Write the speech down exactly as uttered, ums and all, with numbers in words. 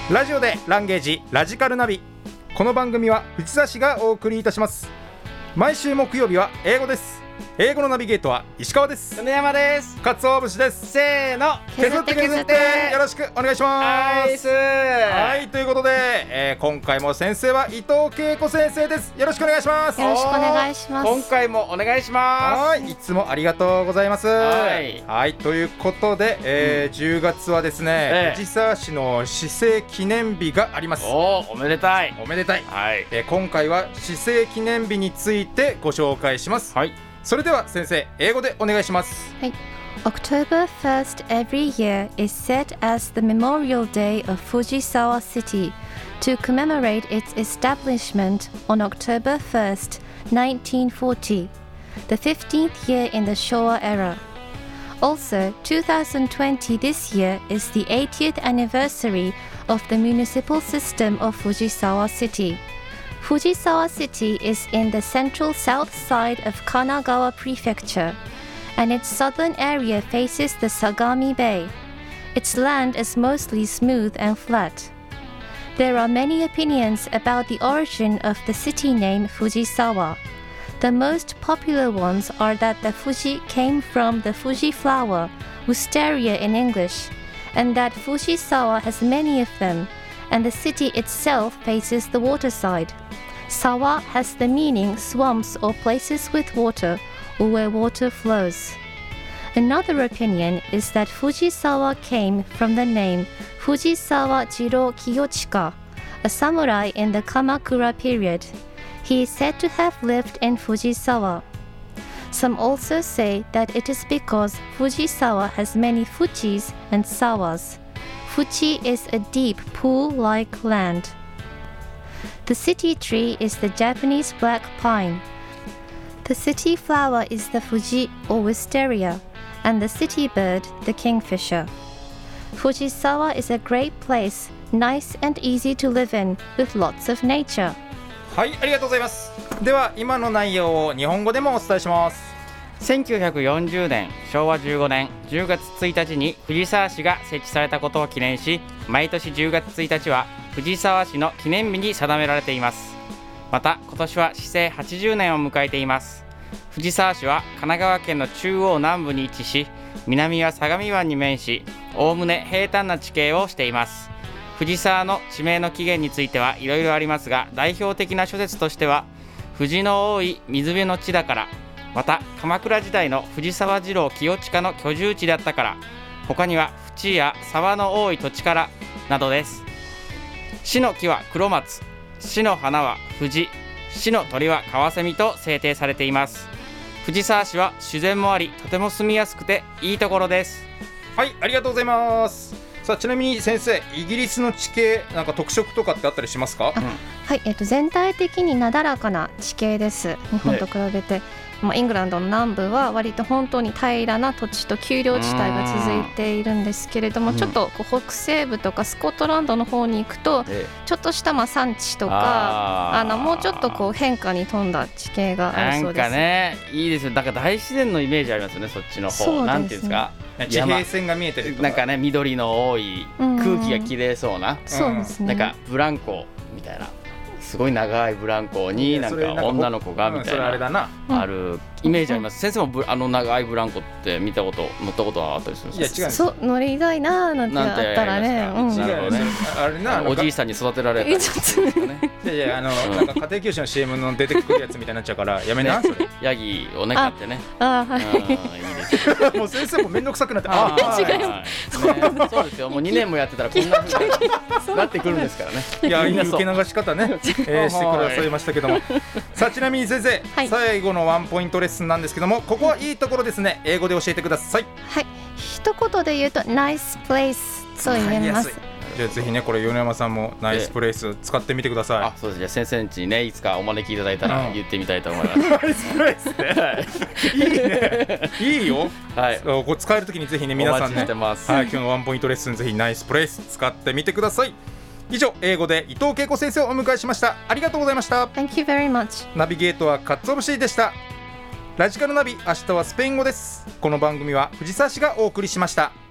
ラジオでランゲージラジカルナビ。この番組は藤沢市がお送りいたします。毎週木曜日は英語です。英語のナビゲートは石川です。 米山です。 鰹節です。 せーの、 削って削ってよろしくお願いします。はい、ということで、えー、今回も先生は伊藤恵子先生です。よろしくお願いします。 よろしくお願いします。 今回もお願いします。 はい、いつもありがとうございます。 はい、 はい、ということで、えーうん、じゅうがつはですね、えー、藤沢市の市政記念日があります。 おー、おめでたい。 おめでたい。 はい、 えー、今回は市政記念日についてご紹介します。はい、それでは先生、英語でお願いします。 はい。October first every year is set as the Memorial Day of Fujisawa City to commemorate its establishment on October first, nineteen forty, the fifteenth year in the Showa era. Also, two thousand twenty this year is the eightieth anniversary of the municipal system of Fujisawa City.Fujisawa City is in the central south side of Kanagawa Prefecture, and its southern area faces the Sagami Bay. Its land is mostly smooth and flat. There are many opinions about the origin of the city name Fujisawa. The most popular ones are that the Fuji came from the Fuji flower, wisteria in English, and that Fujisawa has many of them.And the city itself faces the waterside. Sawa has the meaning swamps or places with water, or where water flows. Another opinion is that Fujisawa came from the name Fujisawa Jiro Kiyochika, a samurai in the Kamakura period. He is said to have lived in Fujisawa. Some also say that it is because Fujisawa has many Fujis and Sawas.Fuji is a deep pool-like land. The city tree is the Japanese black pine. The city flower is the Fuji or wisteria, and the city bird the kingfisher. Fujisawa is a great place, nice and easy to live in, with lots of nature. はい、ありがとうございます。では今の内容を日本語でもお伝えします。 せんきゅうひゃくよんじゅうねんしょうわじゅうごねんじゅうがつついたちに藤沢市が設置されたことを記念し、毎年じゅうがつついたちは藤沢市の記念日に定められています。また今年は市政はちじゅうねんを迎えています。藤沢市は神奈川県の中央南部に位置し、南は相模湾に面し、おおむね平坦な地形をしています。藤沢の地名の起源についてはいろいろありますが、代表的な諸説としては、藤の多い水辺の地だから、また鎌倉時代の藤沢次郎清親の居住地だったから、他には淵や沢の多い土地からなどです。市の木は黒松、市の花は藤、市の鳥はカワセミと制定されています。藤沢市は自然もあり、とても住みやすくていいところです。 はい、ありがとうございます。さあ、ちなみに先生、イギリスの地形なんか特色とかってあったりしますか？ うん、はい、えっと、全体的になだらかな地形です。日本と比べて、ね、まあ、イングランドの南部は割と本当に平らな土地と丘陵地帯が続いているんですけれども、ちょっとこう北西部とかスコットランドの方に行くと、ちょっとしたまあ山地とか、ああのもうちょっとこう変化に富んだ地形があるそうです。 なんかね、いいですよ。だから大自然のイメージありますよね、そっちの方。 そうですね。 なんていうんですか、 地平線が見えてるとか、 なんかね、緑の多い空気がきれいそうな、 そうですね。 なんかブランコみたいな、すごい長いブランコになんか女の子がみたいな、 うん、それあれだな、 あるイメージあります。先生もあの長いブランコって見たこと、乗ったことはあったりするんですか？ いや違う、そう乗りたいななんてあったらね、 うん、なるほどね。あれな、おじいさんに育てられたりするんですかね。 いやいや、あのなんか家庭教師の シーエム の出てくるやつみたいになっちゃうからやめな、それ。 ヤギをね飼ってね。 ああ、はい。いいです。もう先生もめんどくさくなって、 ああ、違います。 そうですよ。もうにねんもやってたらこんな風になってくるんですからね。 いや、いい受け流し方ね、えー、してくださいましたけども。さあ、ちなみに先生、はい、最後のワンポイントレッスンなんですけども、ここはいいところですね。英語で教えてください。 はい、一言で言うと nice place と言えます。 じゃあぜひね、これ米山さんもナイスプレイス使ってみてください。 あ、そうです。じゃあ先生んちにね、いつかお招きいただいたら言ってみたいと思います。ナイスプレイスね。いいね。いいよ。はい。こう使えるときにぜひね、皆さんね、はい、今日のワンポイントレッスンぜひナイスプレイス使ってみてください。以上、英語で伊藤恵子先生をお迎えしました。ありがとうございました。 Thank you very much。 ナビゲートはかつお節でした。ラジカルナビ、明日はスペイン語です。この番組は藤沢市がお送りしました。